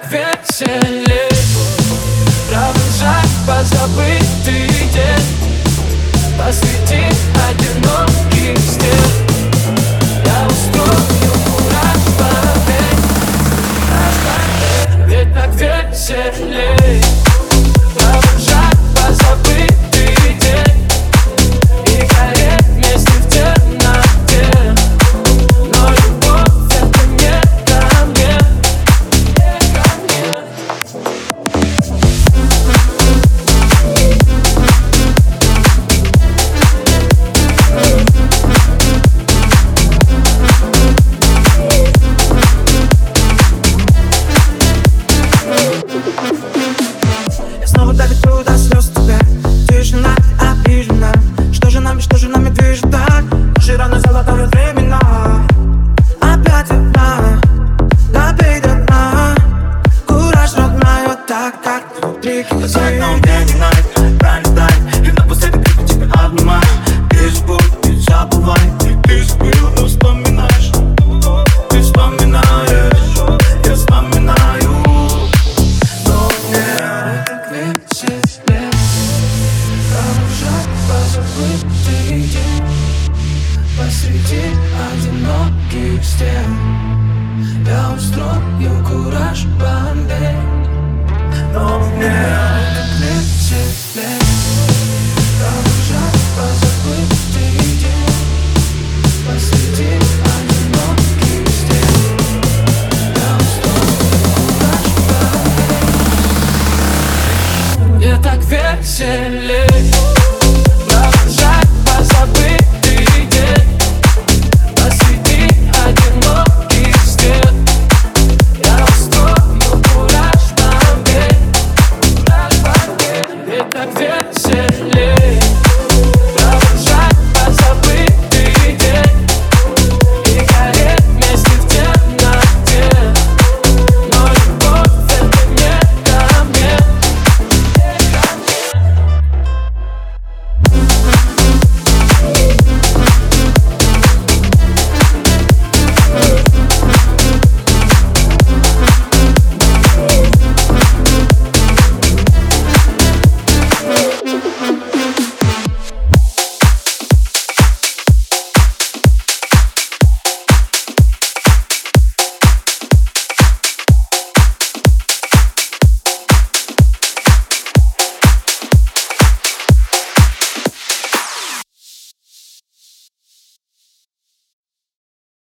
веселей провожать позабытый день посреди одиноких стен. Я устрою кураж, поверь, ведь так веселей провожать позабытый день и гореть вместе в темноте. Но любовь — это не ко мне, не ко мне. Я снова доведу до слез тебя. Тишина обижена. Что же нами движет так? Наши раны золотые времена. Опять одна, допей до дна. Кураж, родная, так как внутри кипит. Но мне не надо пролетай. И напоследок крепко тебя обнимай. Ты забудь, не забывай. Ты забыл, но вспоминаешь. Ты вспоминаешь, я вспоминаю. Но мне Так веселей провожать позабытый день посреди одиноких стен. Я устрою кураж,